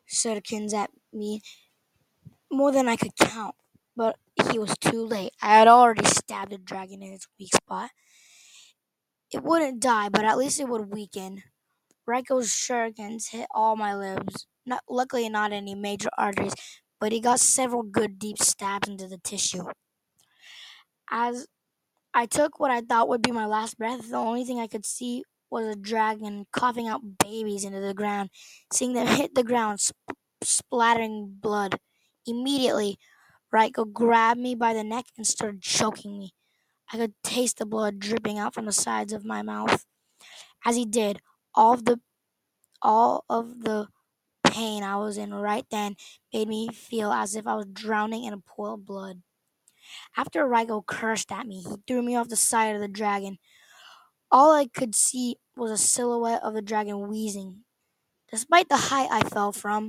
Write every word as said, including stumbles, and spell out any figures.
shurikens at me, more than I could count. But he was too late. I had already stabbed the dragon in its weak spot. It wouldn't die, but at least it would weaken. Raiko's shurikens hit all my limbs. Not, luckily, not any major arteries, but he got several good deep stabs into the tissue. As I took what I thought would be my last breath, the only thing I could see was a dragon coughing out babies into the ground, seeing them hit the ground, sp- splattering blood. Immediately, Raiko grabbed me by the neck and started choking me. I could taste the blood dripping out from the sides of my mouth. As he did, all of the all of the pain I was in right then made me feel as if I was drowning in a pool of blood. After Raiko cursed at me, he threw me off the side of the dragon. All I could see was a silhouette of the dragon wheezing. Despite the height I fell from,